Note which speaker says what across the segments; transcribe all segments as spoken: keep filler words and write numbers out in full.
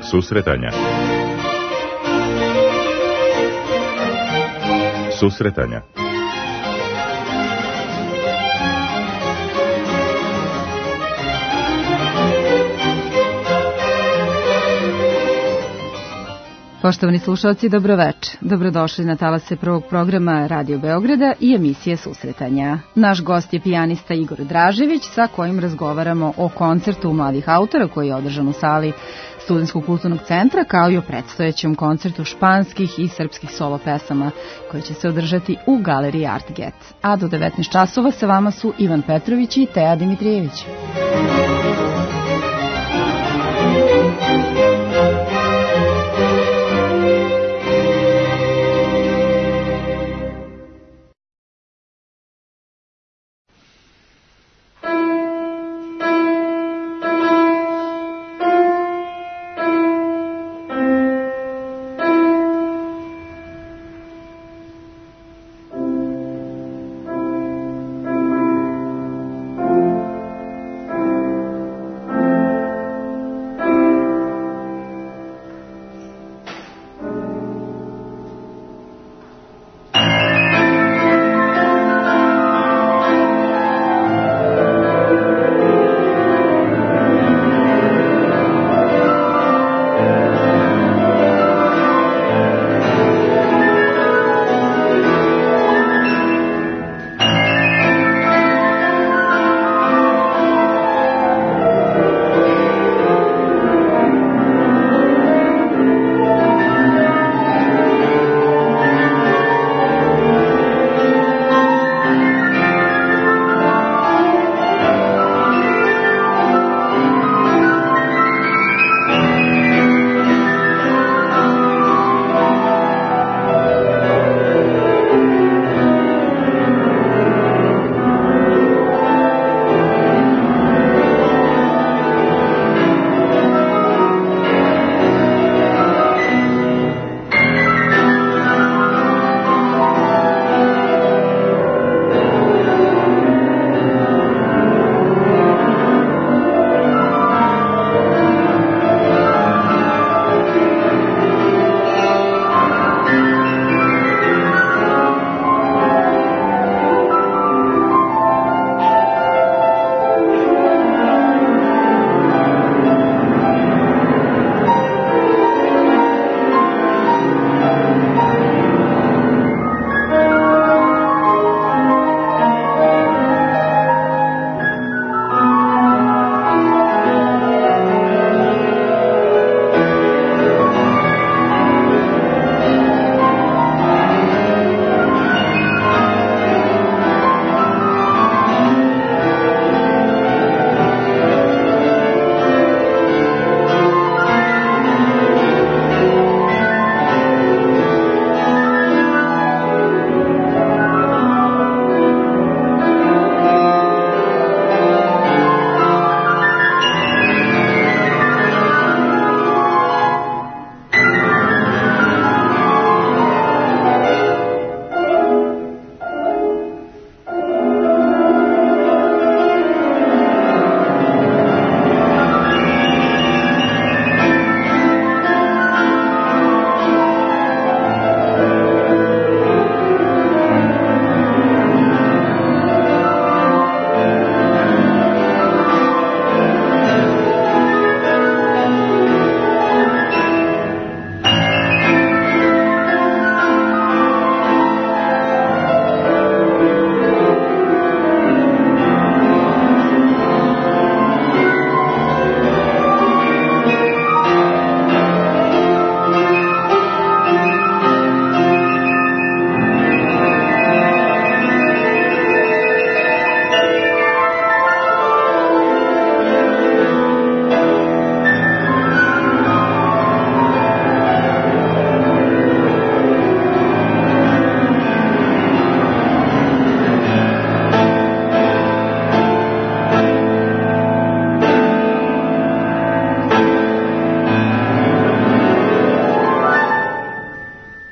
Speaker 1: Susretanja. Susretanja.
Speaker 2: Poštovani slušalci, dobroveče. Dobrodošli na talase prvog programa Radio Beograda i emisije Susretanja. Naš gost je pijanista Igor Dražević, sa kojim razgovaramo o koncertu mladih autora koji je održan u sali Studentskog kulturnog centra, kao i o predstojećem koncertu španskih i srpskih solo pesama koje će se održati u galeriji Artget. A do devetnaest časova sa vama su Ivan Petrović i Teja Dimitrijević.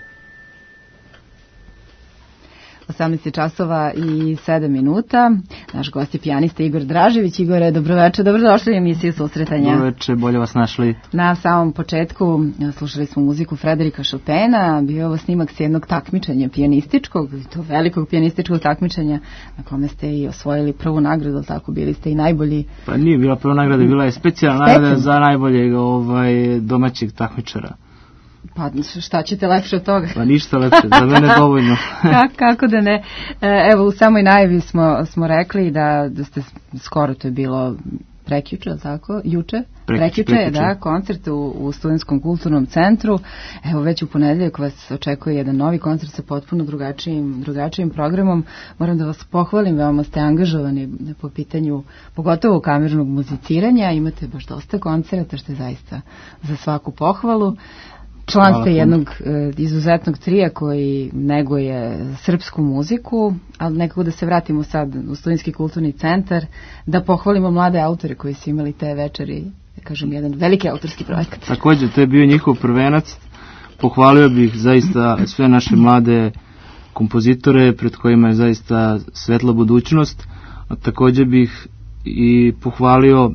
Speaker 2: osamnaest časova i sedam minuta. Naš gost je pijanista Igor Dražević. Igore, dobroveče, dobrodošli u emisiju Susretanja.
Speaker 1: Dobroveče, bolje vas našli.
Speaker 2: Na samom početku slušali smo muziku Frederika Chopina, bio je ovo snimak s jednog takmičenja pijanističkog, to velikog pijanističkog takmičenja na kome ste i osvojili prvu nagradu, tako bili ste i najbolji.
Speaker 1: Pa nije bila prva nagrada, bila je specijalna nagrada za najboljeg ovaj, domaćeg takmičara.
Speaker 2: Pa šta ćete lepše od toga?
Speaker 1: Pa ništa lepše, za mene dovoljno.
Speaker 2: Kako, kako da ne? Evo, u samoj najavi smo, smo rekli da, da ste skoro, to je bilo prekjuče, tako? Juče? Prekjuče, prekjuče, da, koncert u, u Studentskom kulturnom centru. Evo, već u ponedeljak vas očekuje jedan novi koncert sa potpuno drugačijim, drugačijim programom. Moram da vas pohvalim, veoma ste angažovani po pitanju, pogotovo kamernog muziciranja. Imate baš dosta koncerata, što je zaista za svaku pohvalu. Član ste jednog e, izuzetnog trija koji neguje srpsku muziku, ali nekako da se vratimo sad u Studentski kulturni centar, da pohvalimo mlade autore koji su imali te večeri, da kažem, jedan veliki autorski projekat.
Speaker 1: Također, to je bio njihov prvenac. Pohvalio bih zaista sve naše mlade kompozitore pred kojima je zaista svetla budućnost, a također bih i pohvalio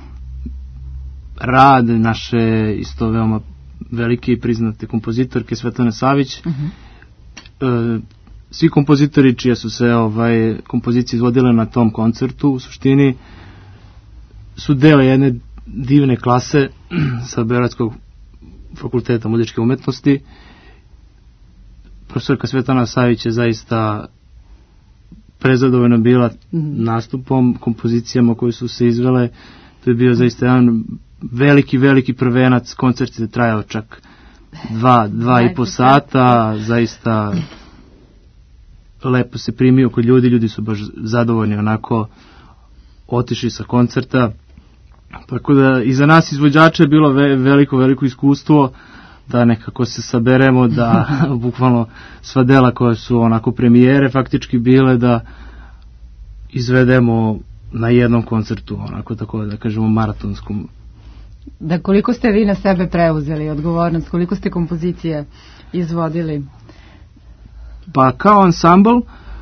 Speaker 1: rad naše isto veoma velike i priznate kompozitorke Svetlane Savić. Uh-huh. E, svi kompozitori čije su se ovaj, kompozicije izvodile na tom koncertu u suštini su deo jedne divne klase sa Beogradskog fakulteta muzičke umetnosti. Profesorka Svetlana Savić je zaista prezadovoljna bila uh-huh. nastupom, kompozicijama koje su se izvele. To je bio zaista jedan veliki, veliki prvenac. Koncert je trajao čak dva, dva i po sata, zaista lepo se primio kod ljudi, ljudi su baš zadovoljni, onako otišli sa koncerta, tako da i za nas izvođače je bilo ve, veliko, veliko iskustvo da nekako se saberemo, da bukvalno sva dela koje su onako premijere faktički bile, da izvedemo na jednom koncertu, onako tako da kažemo maratonskom.
Speaker 2: Da, koliko ste vi na sebe preuzeli odgovornost, koliko ste kompozicije izvodili?
Speaker 1: Pa kao ansambl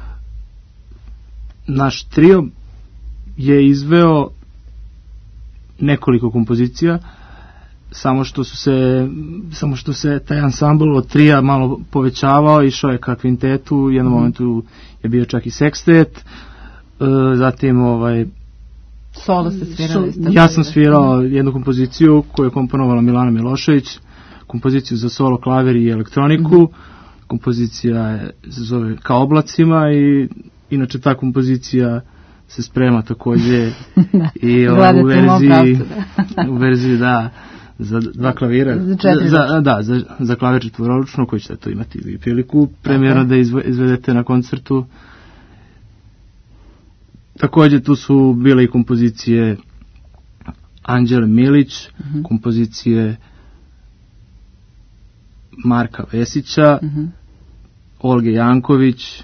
Speaker 1: naš trio je izveo nekoliko kompozicija, samo što su se samo što se taj ansambl od trija malo povećavao, išao je ka kvintetu, u jednom mm. momentu je bio čak i sekstet, zatim ovaj
Speaker 2: solo ste svirali. So,
Speaker 1: ja sam svirao jednu kompoziciju koju je komponovala Milana Milošević, kompoziciju za solo, klavir i elektroniku. Mm-hmm. Kompozicija je, se zove Ka oblacima i inače ta kompozicija se sprema takođe i u verziji u verziji da za dva klavira, za, za, da, za, za klavir četvororučno, koji ćete to imati i priliku premijerno da izvedete na koncertu. Također tu su bile i kompozicije Anđele Milić, uh-huh. kompozicije Marka Vesića, uh-huh. Olge Janković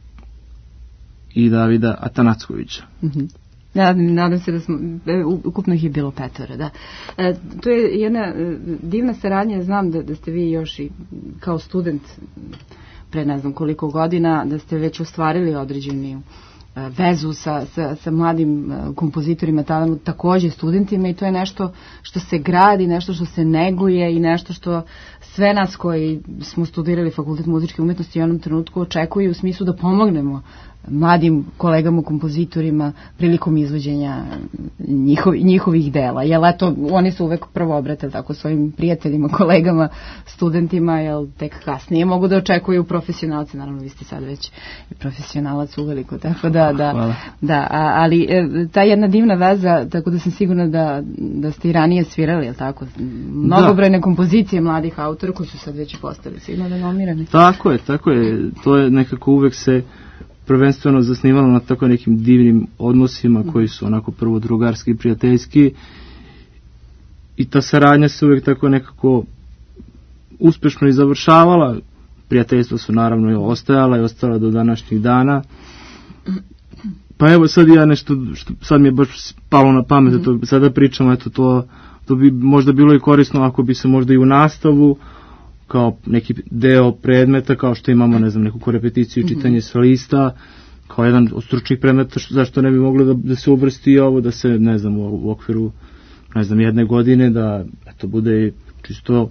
Speaker 1: i Davida Atanackovića. Uh-huh.
Speaker 2: Ja, nadam se da smo, ukupno ih je bilo petoro, da. E, to je jedna e, divna saradnja, znam da, da ste vi još i kao student pre ne znam koliko godina, da ste već ostvarili određeni vezu sa, sa, sa mladim kompozitorima, tamo također studentima, i to je nešto što se gradi, nešto što se neguje i nešto što sve nas koji smo studirali Fakultet muzičke umetnosti u onom trenutku očekuju u smislu da pomognemo mladim kolegama, kompozitorima prilikom izvođenja njihovi, njihovih dela. Jel, eto, oni su uvek prvo obratili tako svojim prijateljima, kolegama, studentima, jel tek kasnije mogu da očekuju profesionalce. Naravno, vi ste sad već i profesionalac uveliko, tako da, da, da a, ali ta jedna divna veza, tako da sam sigurna da, da ste i ranije svirali, jel tako? Mnogobrojne kompozicije mladih autora koji su sad već postali sigurno renomirani.
Speaker 1: Tako je, tako je. To je nekako uvek se prvenstveno zasnivalo na tako nekim divnim odnosima koji su onako prvo drugarski i prijateljski, i ta saradnja se uvijek tako nekako uspešno i završavala. Prijateljstva su naravno i ostajala i ostala do današnjih dana. Pa evo sad ja nešto, što sad mi je baš palo na pamet, mm-hmm. to, sada pričamo, eto to, to bi možda bilo i korisno ako bi se možda i u nastavu kao neki deo predmeta, kao što imamo, ne znam, neku repeticiju, čitanje mm-hmm. sa lista, kao jedan od stručnih predmeta, zašto ne bi moglo da, da se uvrsti i ovo, da se, ne znam, u, u okviru, ne znam, jedne godine, da eto, bude čisto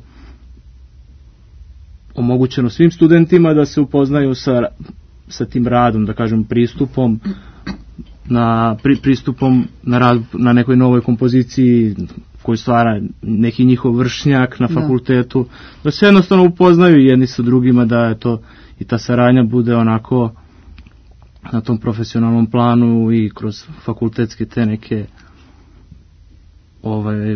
Speaker 1: omogućeno svim studentima da se upoznaju sa, sa tim radom, da kažem, pristupom na, pri, pristupom na rad na nekoj novoj kompoziciji koji stvara neki njihov vršnjak na fakultetu, da, da se jednostavno upoznaju jedni sa drugima, da je to i ta saradnja bude onako na tom profesionalnom planu i kroz fakultetske te neke ovaj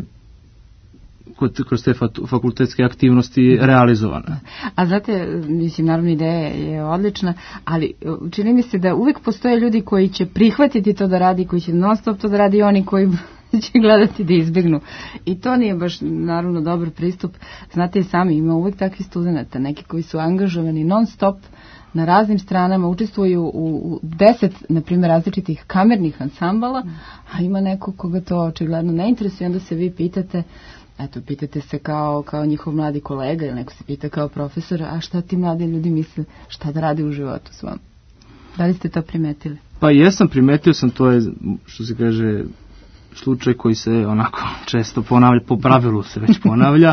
Speaker 1: kroz te fakultetske aktivnosti realizovane.
Speaker 2: A znate, mislim, naravno ideja je odlična, ali čini mi se da uvek postoje ljudi koji će prihvatiti to da radi, koji će non stop to da radi, i oni koji će gledati da izbjegnu. I to nije baš naravno dobar pristup. Znate i sami, ima uvek takvi studenta, neki koji su angažovani non stop na raznim stranama, učestvuju u, u deset, na primjer, različitih kamernih ansambala, a ima neko koga to očigledno ne interesuje, onda se vi pitate, eto, pitate se kao, kao njihov mladi kolega, ili neko se pita kao profesor, a šta ti mladi ljudi misle, šta da radi u životu s vama? Da li ste to primetili?
Speaker 1: Pa jesam, primetio sam, to je, što se kaže, slučaj koji se onako često ponavlja, po pravilu se već ponavlja,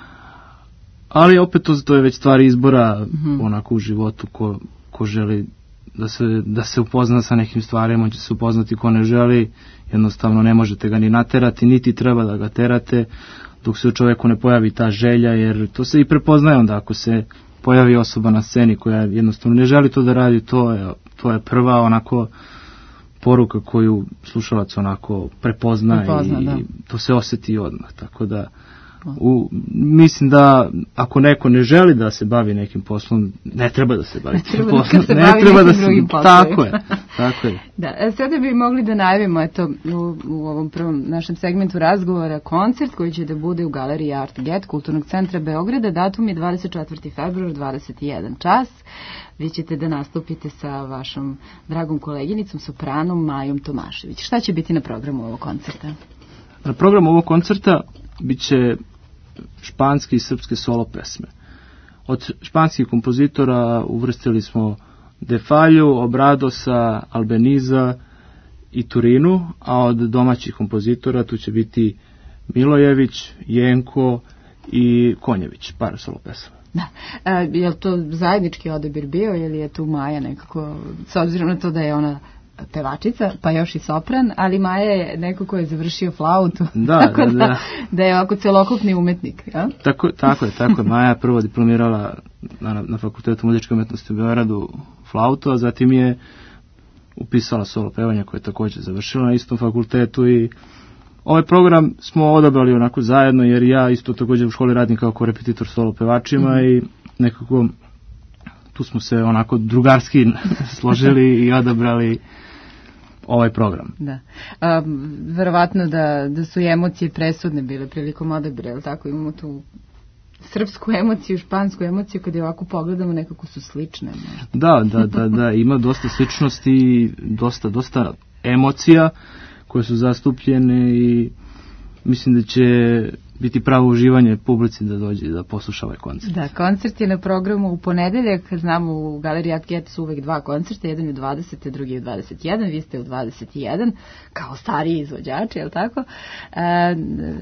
Speaker 1: ali opet to, to je već stvar izbora mm-hmm. onako u životu, ko, ko želi da se, da se upozna sa nekim stvarima, on će se upoznati, ko ne želi, jednostavno ne možete ga ni naterati, niti treba da ga terate, dok se u čoveku ne pojavi ta želja, jer to se i prepoznaje onda, ako se pojavi osoba na sceni koja jednostavno ne želi to da radi, to je, to je prva onako poruka koju slušalac onako prepozna, prepozna i da. To se osjeti odmah, tako da u, mislim da ako neko ne želi da se bavi nekim poslom, ne treba da se bavi ne
Speaker 2: treba
Speaker 1: poslom,
Speaker 2: da
Speaker 1: ne treba da se,
Speaker 2: tako
Speaker 1: je, tako je.
Speaker 2: Da, sada bi mogli da najavimo, eto, u, u ovom prvom našem segmentu razgovora, koncert koji će da bude u galeriji Art Get Kulturnog centra Beograda, datum je dvadeset četvrti februar, dvadeset jedan čas. Vi ćete da nastupite sa vašom dragom koleginicom, sopranom Majom Tomašević. Šta će biti na programu ovog koncerta?
Speaker 1: Na programu ovog koncerta biće španske i srpske solo pesme. Od španskih kompozitora uvrstili smo De Falju, Obradosa, Albeniza i Turinu, a od domaćih kompozitora tu će biti Milojević, Jenko i Konjević, par solo pesma.
Speaker 2: Da. E, je li to zajednički odabir bio ili je tu Maja nekako, s obzirom na to da je ona pevačica, pa još i sopran, ali Maja je neko ko je završio flautu.
Speaker 1: Da,
Speaker 2: tako
Speaker 1: da,
Speaker 2: da,
Speaker 1: da.
Speaker 2: Da je ovako celokupni umetnik. Ja?
Speaker 1: Tako, tako je, tako je. Maja je prvo diplomirala na, na Fakultetu muzičke umetnosti u Beogradu flautu, a zatim je upisala solo pevanje koje je također završila na istom fakultetu i ovaj program smo odabrali onako zajedno, jer ja isto također u školi radim kao korepetitor solo pevačima mm. i nekako tu smo se onako drugarski složili i odabrali ovaj program.
Speaker 2: Da. A, verovatno da, da su emocije presudne bile prilikom odabira, ali tako imamo tu srpsku emociju, špansku emociju, kada je ovako pogledamo, nekako su slične.
Speaker 1: Da, da, da, da, ima dosta sličnosti i dosta, dosta emocija koje su zastupljene i mislim da će biti pravo uživanje publici da dođe da posluša ovaj koncert.
Speaker 2: Da, koncert je na programu u ponedeljak, znamo u galeriji Art Get su uvek dva koncerta, jedan je u dvadeset, drugi je u dvadeset jedan, vi ste u dvadeset jedan, kao stariji izvođači, je li tako? E,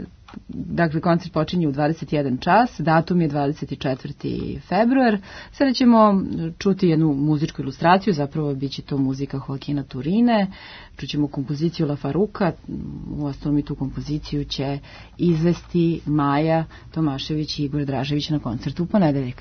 Speaker 2: dakle, koncert počinje u dvadeset jedan čas, datum je dvadeset četvrti februar. Sada ćemo čuti jednu muzičku ilustraciju, zapravo bit će to muzika Joaquina Turine, čućemo kompoziciju La Faruka, u osnovom i tu kompoziciju će izvesti Maja Tomašević i Igor Dražević na koncertu u ponedeljak.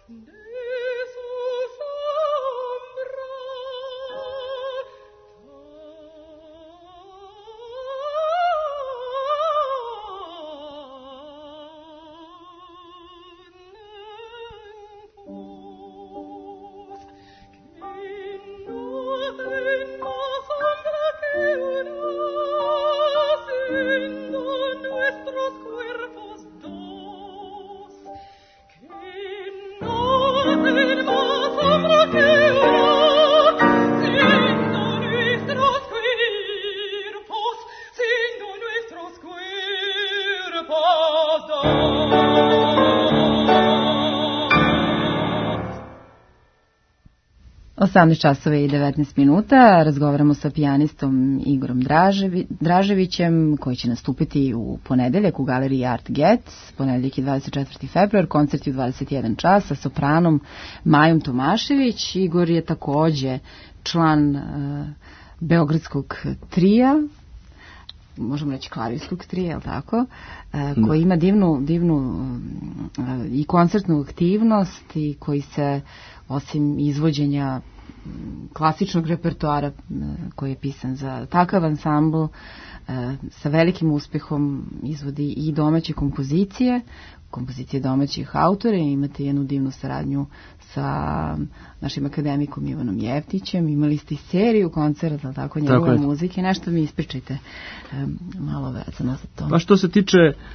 Speaker 2: osamnaest časova i devetnaest minuta, razgovaramo sa pijanistom Igorom Draževi, Draževićem, koji će nastupiti u ponedeljak u galeriji Art Gets, ponedeljak je dvadeset četvrti februar, koncert je u dvadeset jedan čas sa sopranom Majom Tomašević. Igor je takođe član uh, Beogradskog trija, možemo reći klavirskog trija, je li tako, uh, koji ima divnu, divnu uh, i koncertnu aktivnost i koji se, osim izvođenja klasičnog repertoara koji je pisan za takav ansambl, sa velikim uspehom izvodi i domaće kompozicije, kompozicije domaćih autora. Imate jednu divnu saradnju sa našim akademikom Ivanom Jeftićem. Imali ste i seriju koncerta, tako, njegove muzike. Nešto mi ispričajte malo vezano za to.
Speaker 1: Pa što se tiče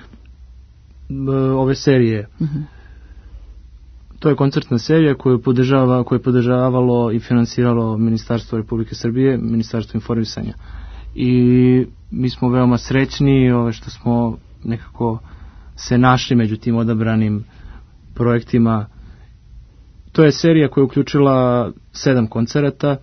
Speaker 1: ove serije, uh-huh. To je koncertna serija koju podržava, koju je podržavalo i finansiralo Ministarstvo Republike Srbije, Ministarstvo informisanja. I mi smo veoma srećni ove što smo nekako se našli među tim odabranim projektima. To je serija koja je uključila sedam koncerata,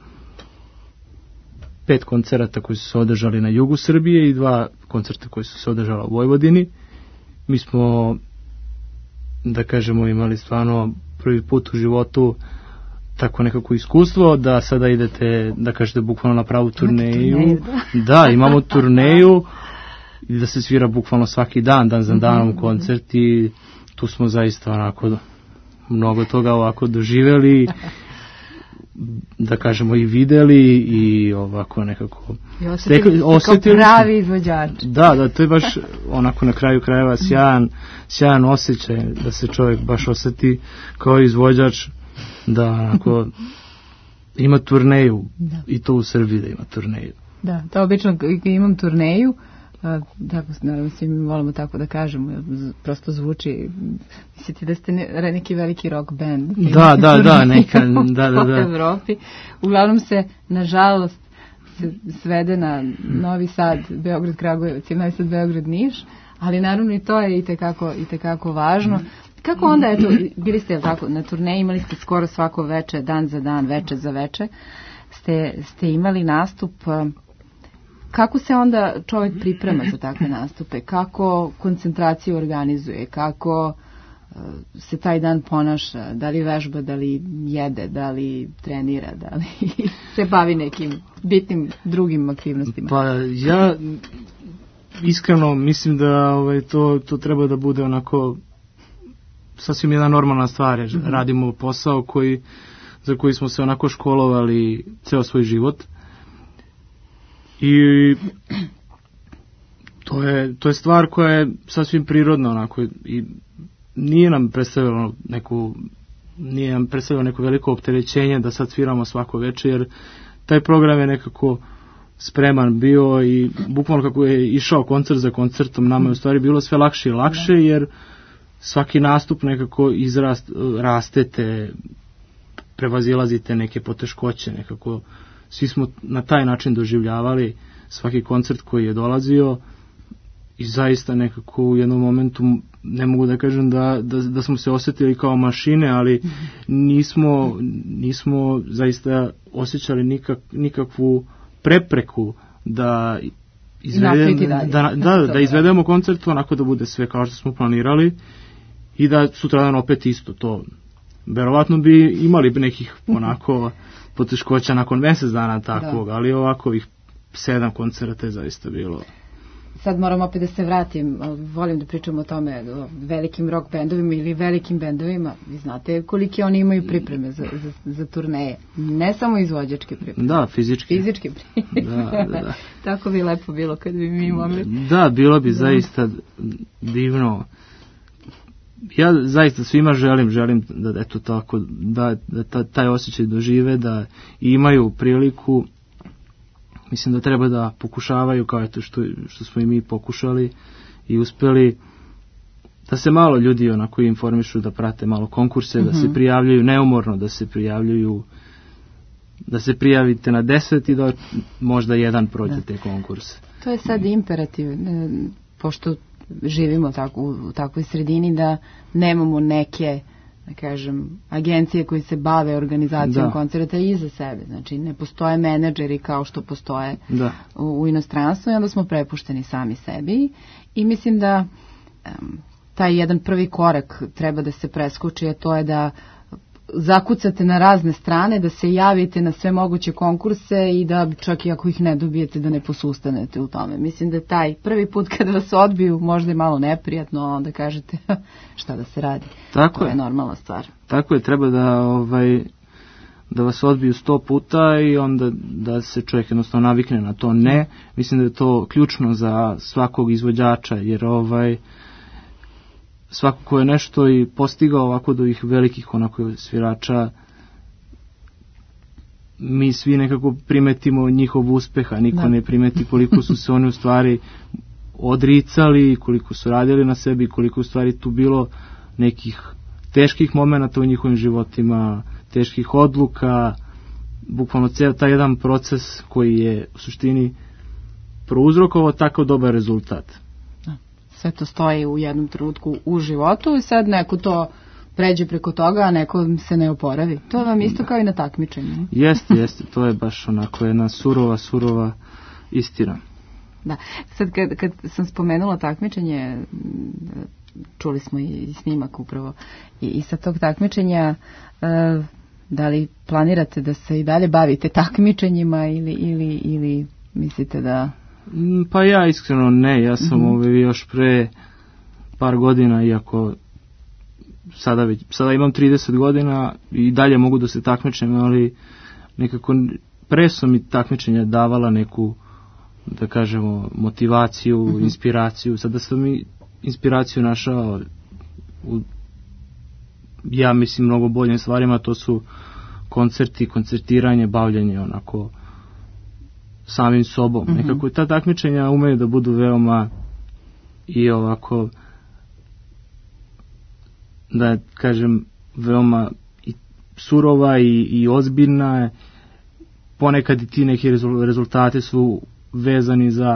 Speaker 1: pet koncerata koji su se održali na jugu Srbije i dva koncerta koji su se održala u Vojvodini. Mi smo, da kažemo, imali stvarno prvi put u životu tako nekako iskustvo da sada idete, da kažete, bukvalno na pravu turneju. turneju da. da, imamo turneju i da se svira bukvalno svaki dan, dan za danom mm-hmm. koncert i tu smo zaista onako mnogo toga ovako doživeli, da kažemo i videli i ovako nekako
Speaker 2: I osetili, osetili kao pravi izvođač.
Speaker 1: Da, da, to je baš onako na kraju krajeva sjajan, sjajan osjećaj da se čovjek baš oseti kao izvođač, da onako ima turneju da. I to u Srbiji da ima turneju.
Speaker 2: Da, to obično imam turneju, tako, naravno svi mi volimo tako da kažemo, prosto zvuči, mislite da ste ne, neki veliki rock band.
Speaker 1: Da, da, da, neka, da, da, da.
Speaker 2: U Evropi. Uglavnom se, nažalost, se svede na Novi Sad, Beograd, Kragujevac i Novi Sad, Beograd, Niš, ali naravno i to je i tekako, i tekako važno. Kako onda, eto, bili ste tako na turneji, imali ste skoro svako veče, dan za dan, veče za veče, ste, ste imali nastup. Kako se onda čovjek priprema za takve nastupe? Kako koncentraciju organizuje? Kako uh, se taj dan ponaša? Da li vežba, da li jede, da li trenira, da li se bavi nekim bitnim drugim aktivnostima?
Speaker 1: Pa ja iskreno mislim da ovaj, to, to treba da bude onako sasvim jedna normalna stvar. Mm-hmm. Radimo posao koji, za koji smo se onako školovali ceo svoj život. I to je, to je stvar koja je sasvim prirodna onako i nije nam predstavilo neku nije nam predstavilo neko veliko opterećenje da sad sviramo svako veče, jer taj program je nekako spreman bio i bukvalno kako je išao koncert za koncertom nama je u stvari bilo sve lakše i lakše, jer svaki nastup nekako izrast, rastete, prevazilazite neke poteškoće, nekako svi smo na taj način doživljavali svaki koncert koji je dolazio i zaista nekako u jednom momentu ne mogu da kažem da, da, da smo se osjetili kao mašine, ali nismo, nismo zaista osjećali nikak, nikakvu prepreku da, izvedem, da, da, da izvedemo koncert onako da bude sve kao što smo planirali i da sutradan opet isto to. Verovatno bi imali nekih onako poteškoća nakon mjesec dana takvog, da. Ali ovako ovih sedam koncerata je zaista bilo
Speaker 2: sad moram opet da se vratim, volim da pričam o tome, o velikim rock bendovima ili velikim bendovima, vi znate kolike oni imaju pripreme za, za, za turneje, ne samo izvođačke pripreme.
Speaker 1: Da, fizičke.
Speaker 2: Fizičke pripreme. Da, da, da. Tako bi lepo bilo kad bi mi mogli.
Speaker 1: Da, bilo bi zaista divno. Ja zaista svima želim, želim da eto tako, da, da ta, taj osjećaj dožive, da imaju priliku. Mislim da treba da pokušavaju kao eto što, što smo i mi pokušali i uspeli, da se malo ljudi onako informišu, da prate malo konkurse, mm-hmm. da se prijavljaju neumorno, da se prijavljaju, da se prijavite na deset i da možda jedan prođe te konkurse.
Speaker 2: To je sad imperativ, pošto živimo tako, u takvoj sredini da nemamo neke, da kažem, agencije koji se bave organizacijom da. koncerta iza sebe. Znači, ne postoje menadžeri kao što postoje da. u, u inostranstvu i onda smo prepušteni sami sebi. I mislim da um, taj jedan prvi korak treba da se preskoči, a to je da zakucate na razne strane, da se javite na sve moguće konkurse i da čak i ako ih ne dobijete da ne posustanete u tome. Mislim da taj prvi put kada vas odbiju možda je malo neprijatno, onda kažete šta da se radi.
Speaker 1: Tako
Speaker 2: to je.
Speaker 1: je
Speaker 2: normalna stvar.
Speaker 1: Tako je, treba da ovaj da vas odbiju sto puta i onda da se čovjek jednostavno navikne na to ne. Mislim da je to ključno za svakog izvođača, jer ovaj svako ko je nešto i postigao ovako do ovih velikih onako svirača, mi svi nekako primetimo njihov uspeh, a niko da. ne primeti koliko su se oni u stvari odricali, koliko su radili na sebi, koliko u stvari tu bilo nekih teških momenata u njihovim životima, teških odluka, bukvalno cijel taj jedan proces koji je u suštini prouzrokovao tako dobar rezultat.
Speaker 2: Sve to stoji u jednom trenutku u životu i sad neko to pređe preko toga, a neko se ne oporavi. To vam isto kao i na takmičenju.
Speaker 1: Jeste, jeste, to je baš onako jedna surova, surova istina.
Speaker 2: Da, sad kad, kad sam spomenula takmičenje, čuli smo i snimak upravo i, i sa tog takmičenja, uh, da li planirate da se i dalje bavite takmičenjima ili, ili, ili mislite da...
Speaker 1: Pa ja iskreno ne, ja sam mm-hmm. ovaj, još pre par godina, iako sada, već, sada imam trideset godina i dalje mogu da se takmičem, ali nekako pre su mi takmičenja davala neku, da kažemo, motivaciju, mm-hmm. inspiraciju. Sada sam mi inspiraciju našao u, ja mislim, mnogo boljim stvarima, to su koncerti, koncertiranje, bavljanje onako samim sobom. Mm-hmm. Nekako ta takmičenja umeju da budu veoma i ovako, da kažem, veoma i surova i, i ozbiljna. Ponekad i ti neki rezultati su vezani za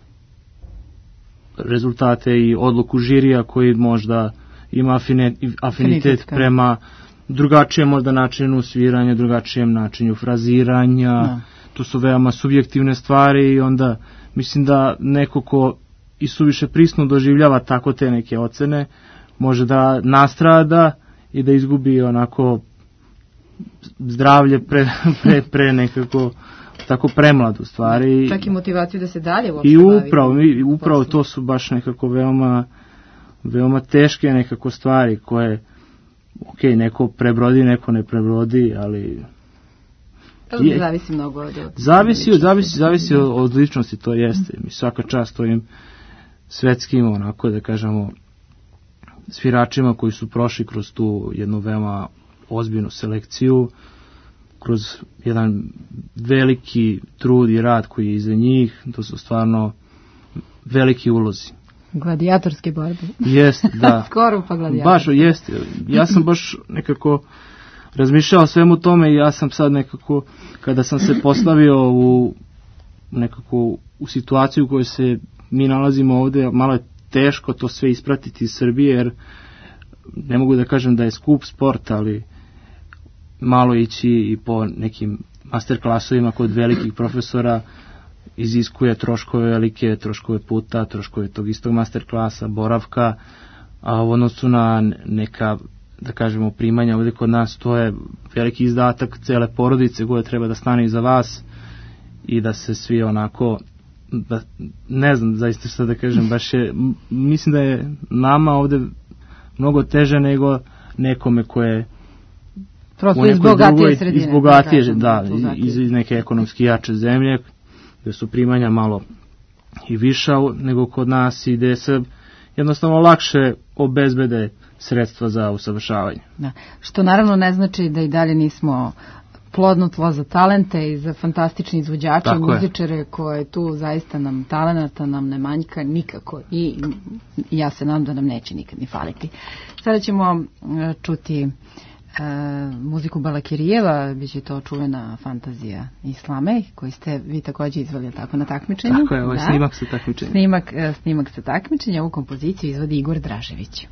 Speaker 1: rezultate i odluku žirija koji možda ima afinitet, afinitet prema drugačijem možda načinu sviranja, drugačijem načinu fraziranja. No. To su veoma subjektivne stvari i onda mislim da neko ko i suviše prisno doživljava tako te neke ocene može da nastrada i da izgubi onako zdravlje pre, pre, pre nekako tako premladu stvari.
Speaker 2: Čak i motivaciju da se dalje uopšte
Speaker 1: I upravo, i upravo to su baš nekako veoma, veoma teške nekako stvari koje, ok, neko prebrodi, neko ne prebrodi, ali...
Speaker 2: Je, zavisi mnogo od, od
Speaker 1: zavisi, od, zavisi, zavisi od, od ličnosti, to jeste. Mi svaka čast ovim svetskim, onako da kažemo, sviračima koji su prošli kroz tu jednu veoma ozbiljnu selekciju, kroz jedan veliki trud i rad koji je iza njih, to su stvarno veliki ulozi.
Speaker 2: Gladijatorske borbe.
Speaker 1: Jeste, da.
Speaker 2: Skoro pa gladijatorske.
Speaker 1: Baš, jeste. Ja sam baš nekako razmišljao o svemu tome i ja sam sad nekako, kada sam se postavio u nekako u situaciju u kojoj se mi nalazimo ovde, malo je teško to sve ispratiti iz Srbije, jer ne mogu da kažem da je skup sport, ali malo ići i po nekim master klasovima kod velikih profesora iziskuje troškove velike, troškove puta, troškove tog istog master klasa, boravka, a u odnosu na neka, da kažemo, primanja ovdje kod nas, to je veliki izdatak cele porodice koje treba da stane iza vas i da se svi onako da, ne znam zaista šta da kažem, baš je, mislim da je nama ovde mnogo teže nego nekome koje
Speaker 2: prosto iz bogatije sredine.
Speaker 1: Iz bogatije, da, da iz, iz neke ekonomski jače zemlje, gde su primanja malo i viša nego kod nas i gde se jednostavno lakše obezbede sredstva za usavršavanje.
Speaker 2: Da. Što naravno ne znači da i dalje nismo plodno tlo za talente i za fantastični izvođače i muzičare koje tu zaista nam talenata nam ne manjka nikako i ja se nadam da nam neće nikad ni faliti. Sada ćemo čuti e, muziku Balakirijeva, biće to čuvena fantazija Islame, koji ste vi takođe izvali tako na takmičenju.
Speaker 1: Tako je, ovo je da. snimak sa takmičenja.
Speaker 2: Snimak, snimak sa takmičenja, ovu kompoziciju izvodi Igor Dražević.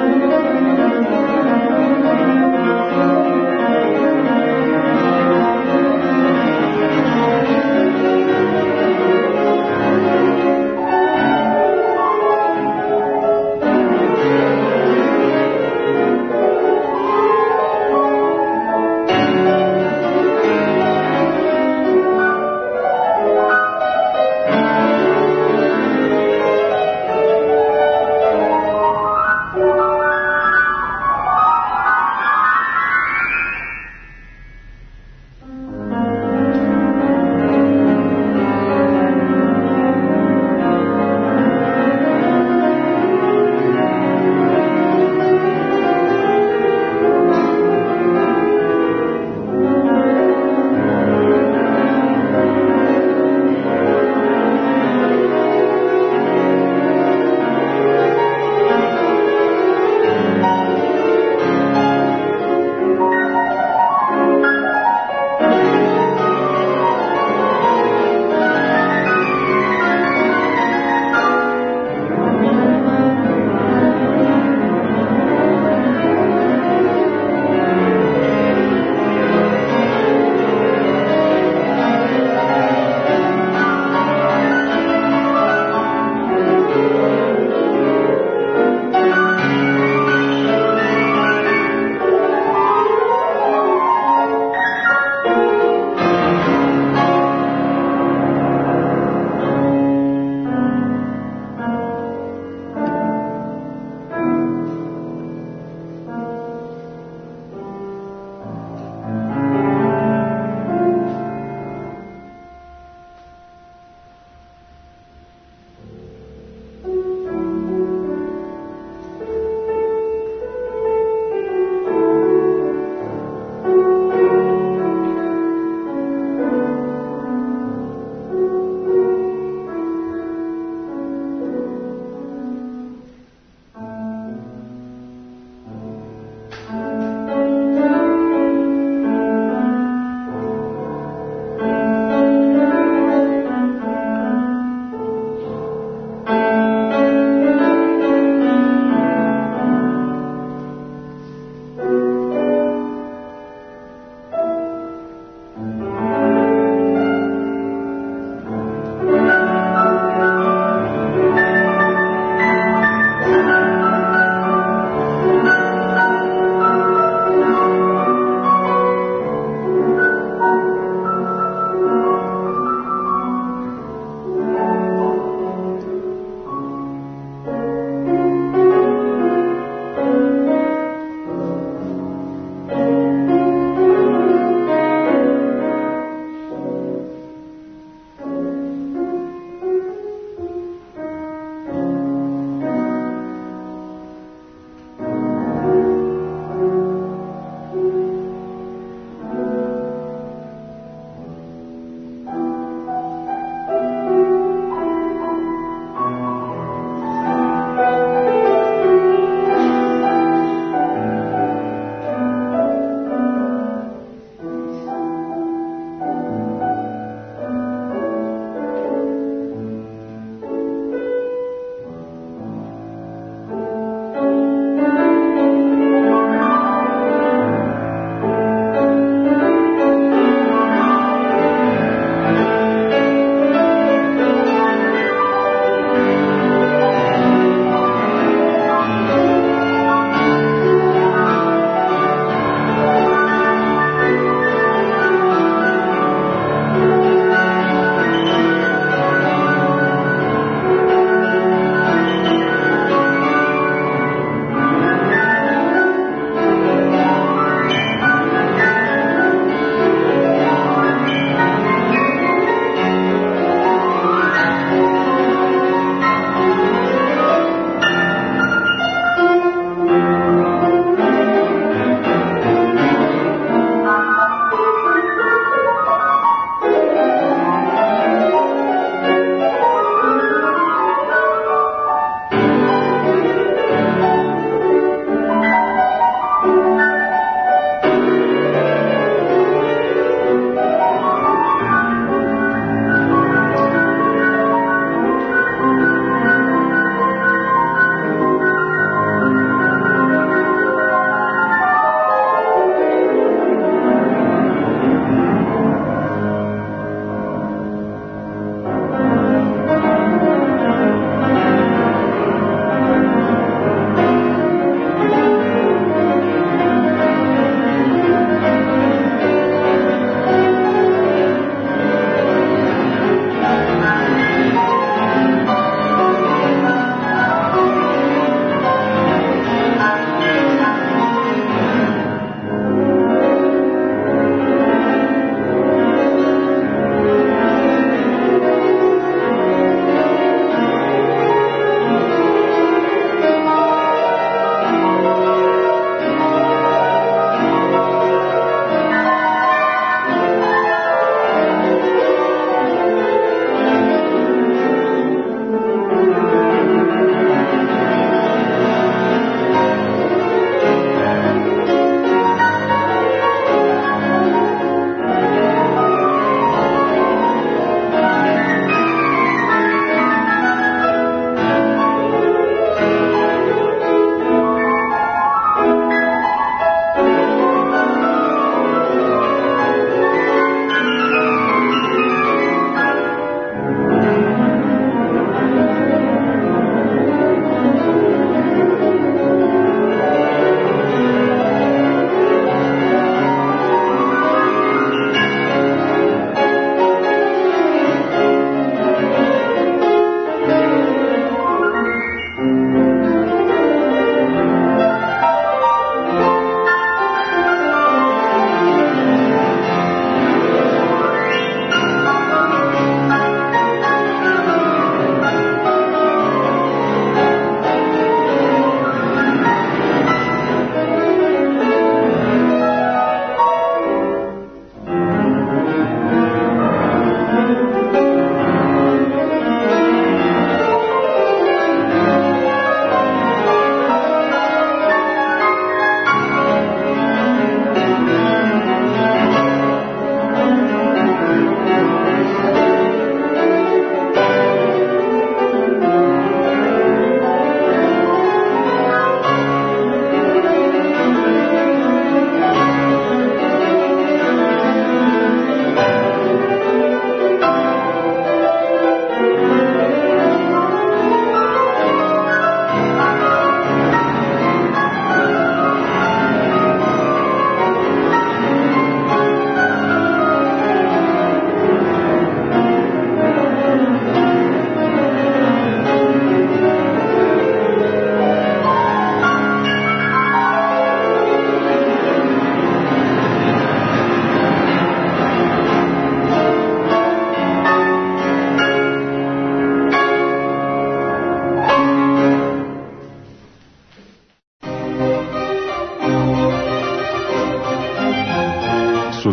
Speaker 3: Thank you.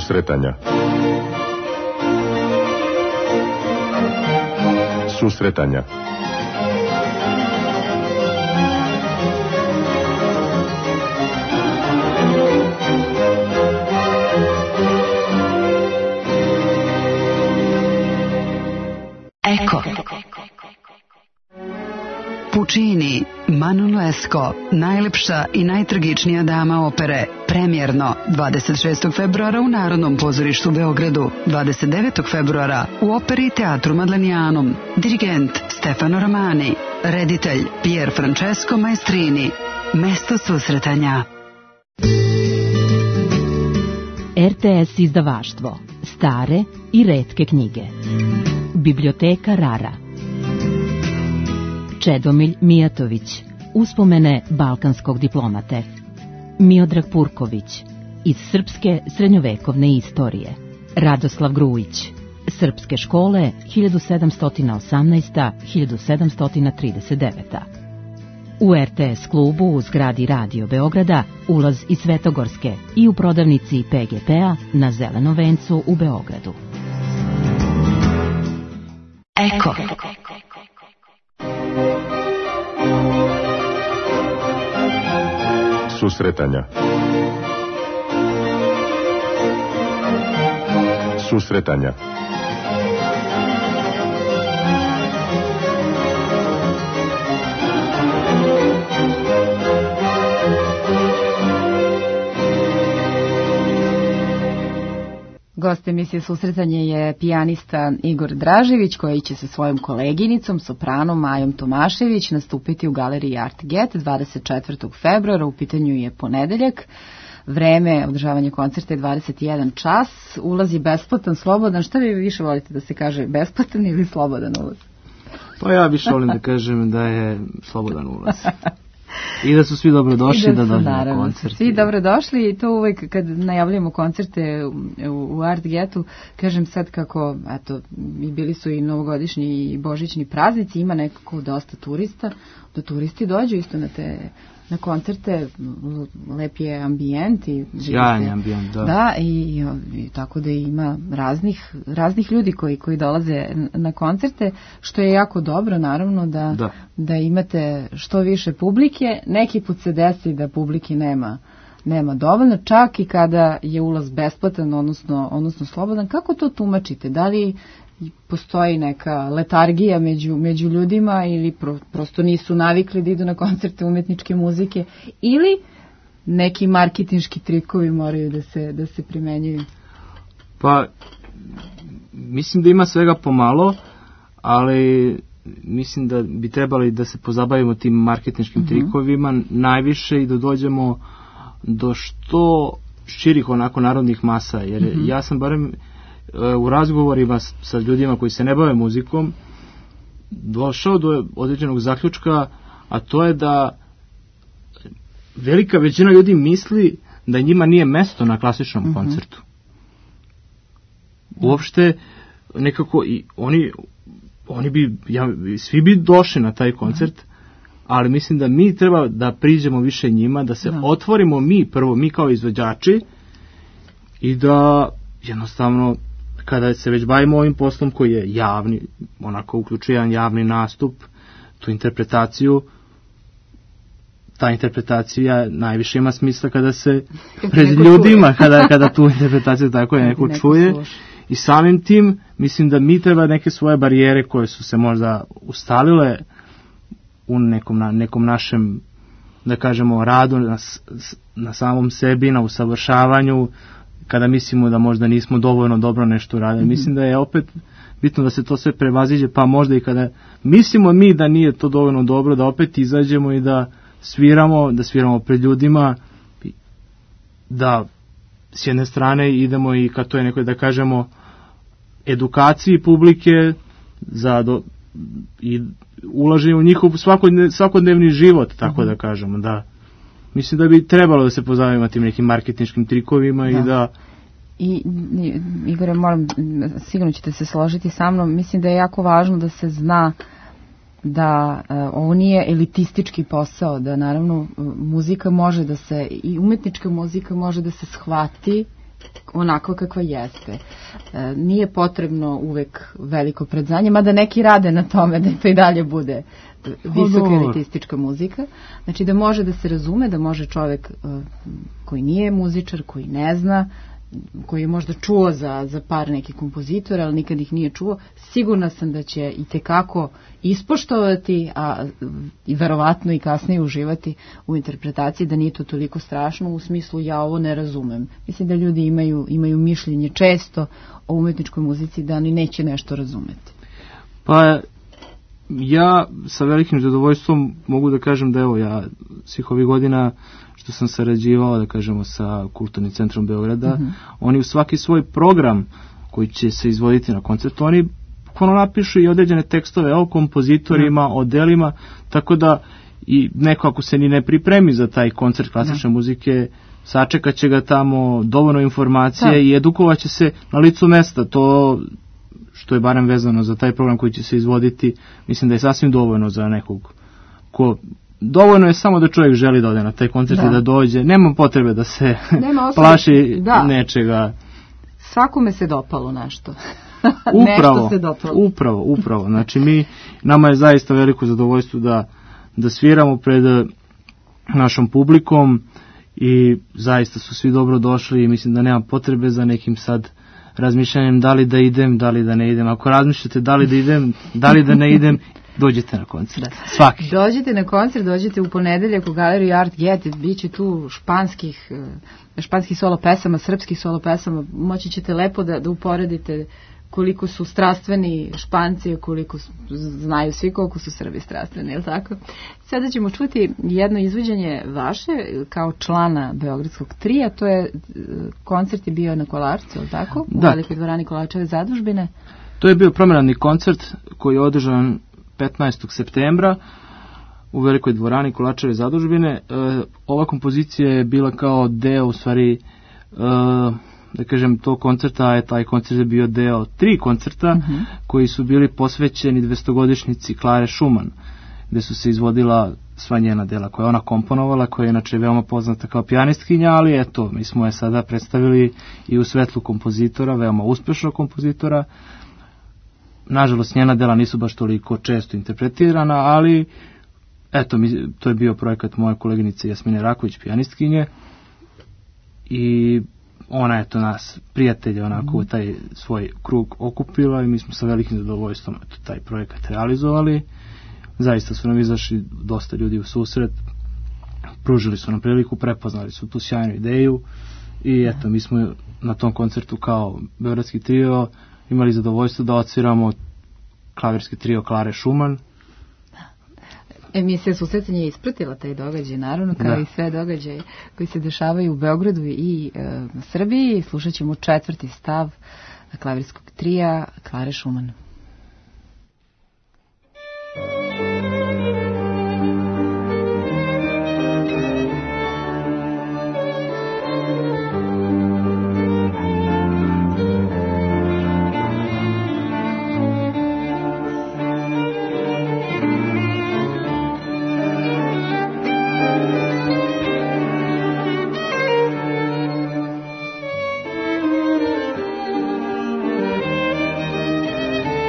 Speaker 3: Susretanja. Susretanja.
Speaker 4: Eko. Puccini, Manon Lescaut, najlepša i najtragičnija dama opere, premijerno dvadeset šestog februara u Narodnom pozorištu u Beogradu, dvadeset devetog februara u Operi i teatru Madlenijanum, dirigent Stefano Romani, reditelj Pier Francesco Maestrini. Mesto susretanja.
Speaker 5: R T S izdavaštvo, stare i retke knjige. Biblioteka Rara. Čedomilj Mijatović, uspomene balkanskog diplomate. Miodrag Purković, iz srpske srednjovekovne istorije. Radoslav Grujić, srpske škole hiljadu sedamsto osamnaesti do hiljadu sedamsto trideset devete. U R T S klubu u zgradi Radio Beograda ulaz iz Svetogorske i u prodavnici P G P-a na Zelenom vencu u Beogradu.
Speaker 4: Eko.
Speaker 3: Susretanja. Susretanja.
Speaker 2: Gost emisije Susretanje je pijanista Igor Dražević, koji će sa svojom koleginicom, sopranom Majom Tomašević, nastupiti u galeriji Art Get dvadeset četvrtog februara. U pitanju je ponedeljak. Vreme održavanja koncerta je dvadeset jedan čas. Ulaz je besplatan, slobodan. Šta vi više volite da se kaže, besplatan ili slobodan ulaz?
Speaker 1: Pa ja više volim da kažem da je slobodan ulaz. I da su svi dobrodošli da, da dođu na koncert.
Speaker 2: Svi dobrodošli i to uvek kad najavljamo koncerte u, u Art Getu, kažem sad kako, eto, i bili su i novogodišnji i božićni praznici, ima nekako dosta turista, da turisti dođu isto na te na koncerte, lep je ambijent i
Speaker 1: sjajan ambijent, da.
Speaker 2: Da, i, i, i tako da ima raznih raznih ljudi koji koji dolaze na koncerte, što je jako dobro, naravno da
Speaker 1: da,
Speaker 2: da imate što više publike. Neki put se desi da publike nema nema dovoljno, čak i kada je ulaz besplatan, odnosno odnosno slobodan. Kako to tumačite? Da li postoji neka letargija među, među ljudima ili pro, prosto nisu navikli da idu na koncerte umetničke muzike, ili neki marketinški trikovi moraju da se, da se primenjuju?
Speaker 1: Pa, mislim da ima svega pomalo, ali mislim da bi trebali da se pozabavimo tim marketinškim mm-hmm. trikovima najviše i da dođemo do što širih onako narodnih masa, jer mm-hmm. ja sam barem u razgovorima sa ljudima koji se ne bave muzikom došao do određenog zaključka, a to je da velika većina ljudi misli da njima nije mesto na klasičnom mm-hmm. koncertu. Uopšte nekako i oni oni bi ja, svi bi došli na taj koncert, ali mislim da mi treba da priđemo više njima, da se mm-hmm. otvorimo mi prvo, mi kao izvođači, i da jednostavno kada se već bavimo ovim poslom koji je javni, onako uključuje jedan javni nastup, tu interpretaciju, ta interpretacija najviše ima smisla kada se pred ljudima, kada, kada tu interpretaciju tako je neko, neko čuje. Sluša. I samim tim mislim da mi treba neke svoje barijere koje su se možda ustalile u nekom, na, nekom našem, da kažemo, radu na, na samom sebi, na usavršavanju, kada mislimo da možda nismo dovoljno dobro nešto radili. Mm-hmm. Mislim da je opet bitno da se to sve prevaziđe, pa možda i kada mislimo mi da nije to dovoljno dobro, da opet izađemo i da sviramo, da sviramo pred ljudima, da s jedne strane idemo i ka toj nekoj, da kažemo, edukaciji publike za do, i ulaženje u njihov svakodne, svakodnevni život, tako mm-hmm. da kažemo, da. Mislim da bi trebalo da se pozabavimo tim nekim marketinškim trikovima da. i da...
Speaker 2: I, Igore, moram, sigurno ćete se složiti sa mnom, mislim da je jako važno da se zna da uh, ovo nije elitistički posao, da naravno muzika može da se, i umetnička muzika može da se shvati onako kakva jeste. E, nije potrebno uvek veliko predznanje, mada neki rade na tome da to i dalje bude visoka elitistička muzika. Znači da može da se razume, da može čovek e, koji nije muzičar, koji ne zna, koji je možda čuo za, za par nekih kompozitora, ali nikad ih nije čuo, sigurna sam da će i tekako ispoštovati, a i verovatno i kasnije uživati u interpretaciji, da nije to toliko strašno u smislu ja ovo ne razumem. Mislim da ljudi imaju, imaju mišljenje često o umetničkoj muzici da oni neće nešto razumeti.
Speaker 1: Pa ja sa velikim zadovoljstvom mogu da kažem da evo ja svih ovih godina što sam sarađivao, da kažemo, sa Kulturnim centrom Beograda, mm-hmm. oni u svaki svoj program koji će se izvoditi na koncertu, oni bukvalno napišu i određene tekstove o kompozitorima, mm. o delima, tako da i neko ako se ni ne pripremi za taj koncert klasične mm. muzike, sačekat će ga tamo dovoljno informacije da. I edukovat će se na licu mesta. To što je barem vezano za taj program koji će se izvoditi, mislim da je sasvim dovoljno za nekog ko... Dovoljno je samo da čovjek želi da ode na taj koncert da. I da dođe. Nema potrebe da se plaši da. Nečega.
Speaker 2: Svakome se dopalo nešto.
Speaker 1: Upravo,
Speaker 2: nešto se dopalo.
Speaker 1: upravo, upravo. Znači mi, nama je zaista veliko zadovoljstvo da, da sviramo pred našom publikom i zaista su svi dobro došli i mislim da nema potrebe za nekim sad razmišljanjem da li da idem, da li da ne idem. Ako razmišljate da li da idem, da li da ne idem, dođete na koncert. Da. Svaki.
Speaker 2: Dođete na koncert, dođete u ponedeljak u galeriju Art Get, bit će tu španskih, španskih solo pesama, srpskih solo pesama, moći ćete lepo da, da uporedite koliko su strastveni Španci, koliko su, znaju svi koliko su Srbi strastveni, je li tako? Sada ćemo čuti jedno izvođenje vaše kao člana Beogradskog trija, to je koncert je bio na Kolarcu, je li tako?
Speaker 1: Da.
Speaker 2: U Velikoj dvorani Kolarčeve zadužbine.
Speaker 1: To je bio promenadni koncert koji je održan petnaestog septembra u Velikoj dvorani Kolarčeve zadužbine. E, ova kompozicija je bila kao deo, u stvari, e, da kažem, to koncerta, je taj koncert je bio deo tri koncerta uh-huh. koji su bili posvećeni dvestogodišnjici Klare Schumann, gde su se izvodila sva njena dela koje ona komponovala, koja je inače veoma poznata kao pijanistkinja, ali eto, mi smo je sada predstavili i u svetlu kompozitora, veoma uspešnog kompozitora. Nažalost, njena dela nisu baš toliko često interpretirana, ali eto, mi, to je bio projekat moje koleginice Jasmine Raković, pijanistkinje, i ona je to nas, prijatelje, onako, mm. taj svoj krug okupila i mi smo sa velikim zadovoljstvom eto, taj projekat realizovali. Zaista su nam izašli dosta ljudi u susret, pružili su nam priliku, prepoznali su tu sjajnu ideju i eto, mi smo na tom koncertu kao Beogradski trio imali zadovoljstvo da odsviramo klavirski trio Klare Schumann.
Speaker 2: Emisija Susretanje je ispratila taj događaj, naravno, kao da. I sve događaje koji se dešavaju u Beogradu i e, Srbiji. Slušat ćemo četvrti stav klavirskog trija Klare Schumann.
Speaker 6: Thank you.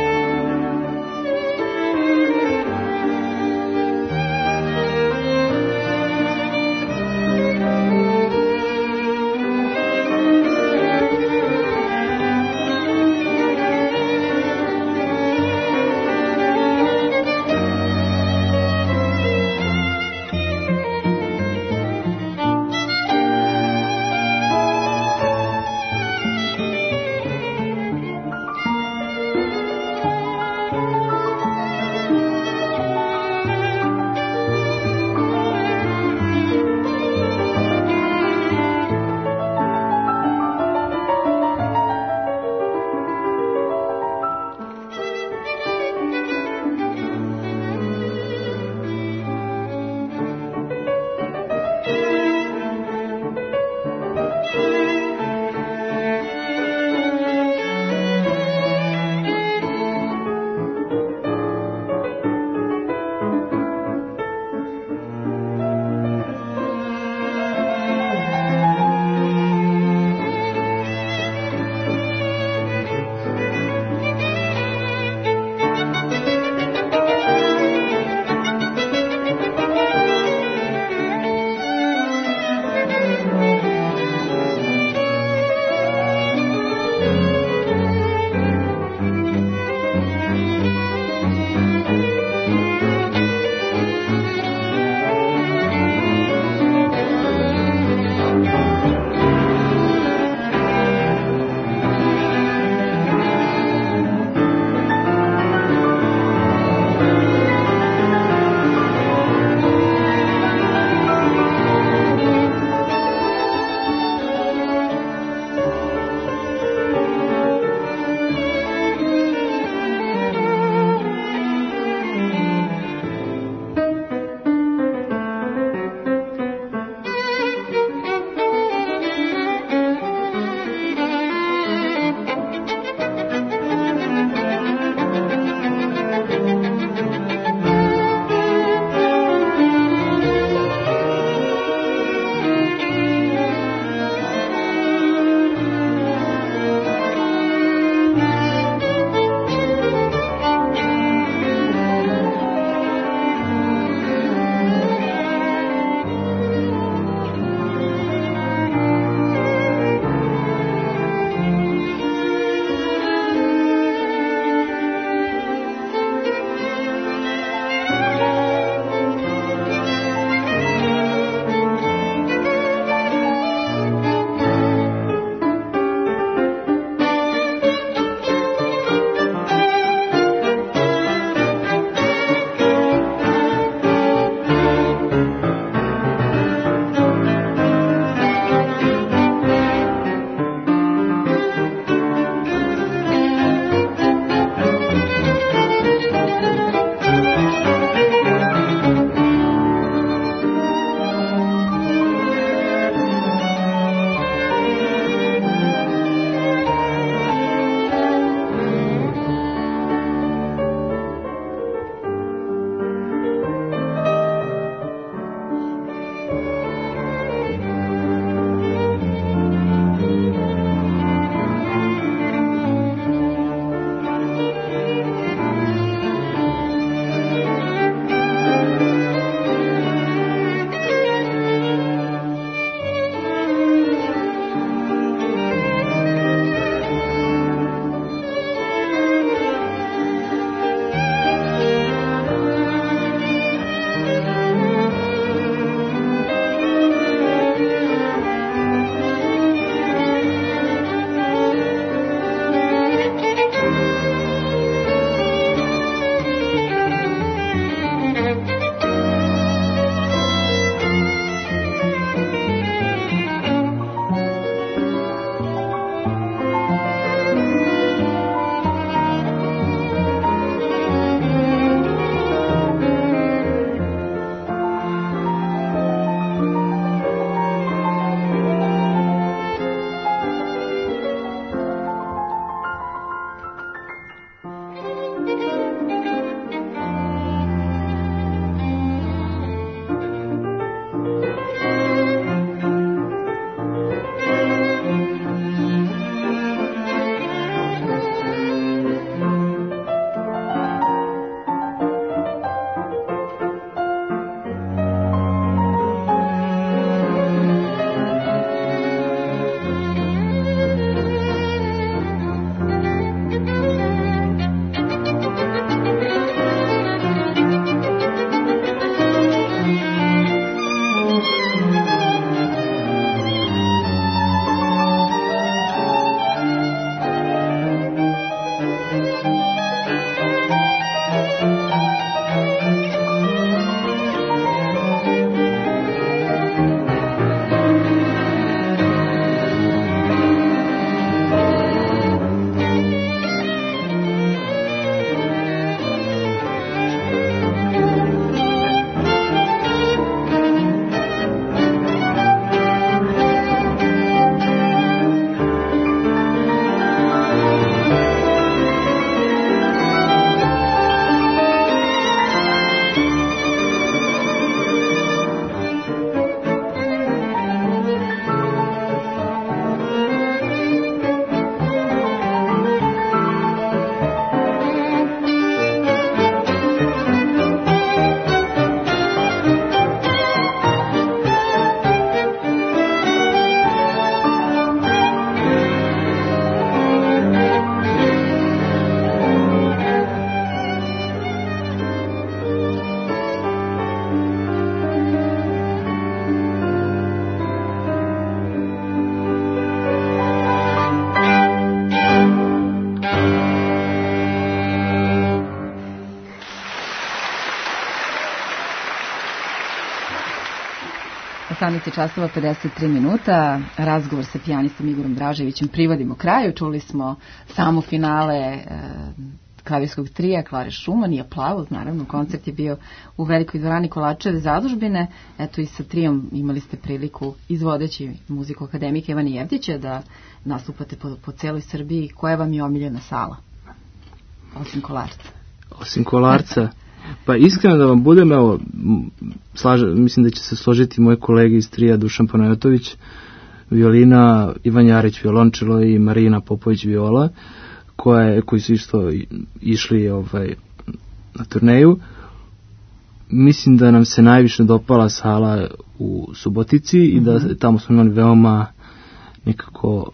Speaker 2: osamnaest časova pedeset tri minuta, razgovor sa pijanistom Igorom Draževićem privodimo kraju. Čuli smo samo finale e, klavirskog trija Klare Šuman i aplauz, naravno, koncert je bio u Velikoj dvorani Kolačeve zadužbine. Eto i sa trijom imali ste priliku, izvodeći muziku akademika Ivana Jevtića, da nastupate po, po celoj Srbiji. Koja vam je omiljena sala? Osim Kolarca.
Speaker 1: Osim Kolarca? Pa iskreno da vam budem, evo, slaže, mislim da će se složiti moje kolege iz trija, Dušan Panajotović violina, Ivan Jarić violončelo i Marina Popović viola, koje, koji su isto išli ovaj, na turneju. Mislim da nam se najviše dopala sala u Subotici i da tamo smo imali veoma nekako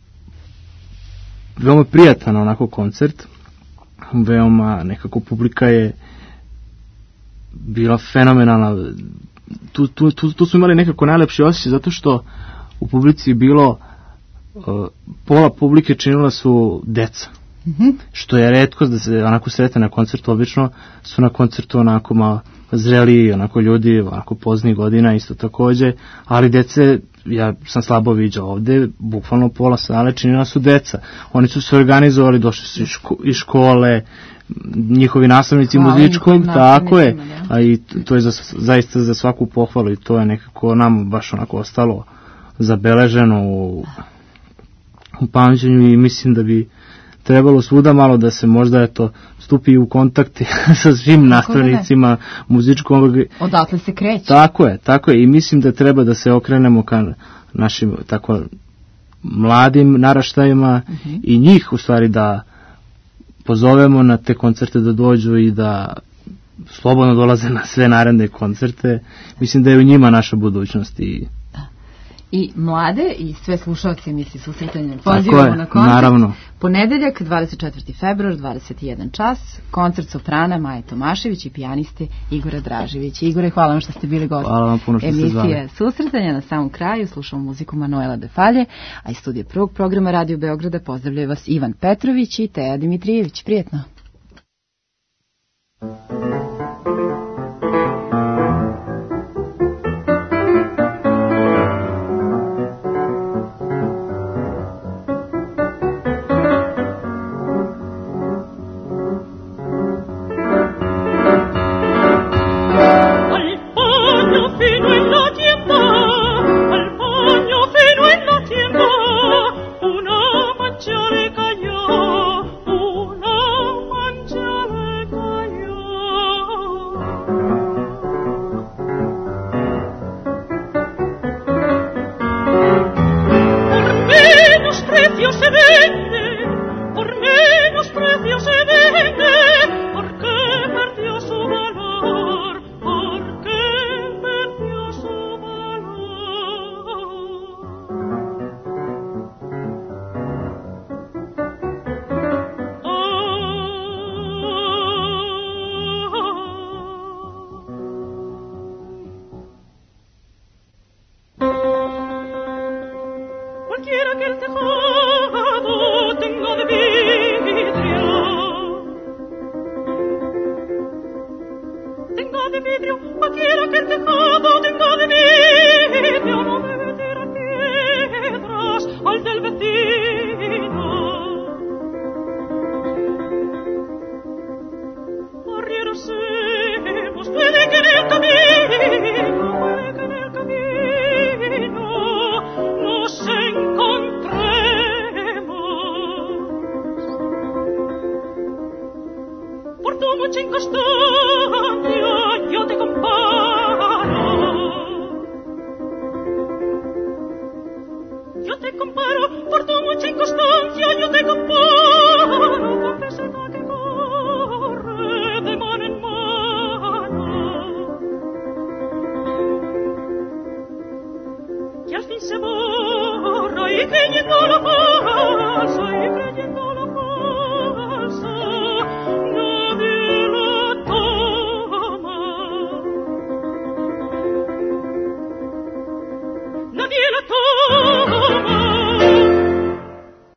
Speaker 1: veoma prijatan onako koncert, veoma nekako publika je bila fenomenalna. Tu, tu, tu, tu smo imali nekako najlepši osjećaj zato što u publici je bilo uh, pola publike činila su deca. Mm-hmm. Što je retko da se onako sretne na koncertu, obično su na koncertu onako malo zreliji, onako ljudi, onako poznih godina isto takođe, ali dece, ja sam slabo viđao ovde, bukvalno pola sale činila su deca. Oni su se organizovali, došli su iz, ško, iz škole, njihovi nastavnici muzičkog, tako je, a i to je za, zaista za svaku pohvalu i to je nekako nam baš onako ostalo zabeleženo u, u pamćenju i mislim da bi trebalo svuda malo da se možda eto stupi u kontakti sa svim nastavnicima muzičkog.
Speaker 2: Odatle se kreće.
Speaker 1: Tako je, tako je i mislim da treba da se okrenemo ka našim tako mladim naraštajima uh-huh. i njih u stvari da pozovemo na te koncerte da dođu i da slobodno dolaze na sve naredne koncerte. Mislim da je u njima naša budućnost i
Speaker 2: i mlade i sve slušalce emisije Susretanja pozivamo na koncert.
Speaker 1: Naravno.
Speaker 2: Ponedeljak, dvadeset četvrti februar, dvadeset jedan čas, koncert soprana Maje Tomašević i pijaniste Igora Draževića. Igore, hvala vam što ste bili gosti.
Speaker 1: Hvala vam puno što ste zvali.
Speaker 2: Emisije Susretanja na samom kraju, slušamo muziku Manuela Defalje, a iz studija prvog programa Radio Beograda pozdravljaju vas Ivan Petrović i Teja Dimitrijević. Prijetno.
Speaker 6: Y al fin se borra y creyendo la falsa y creyendo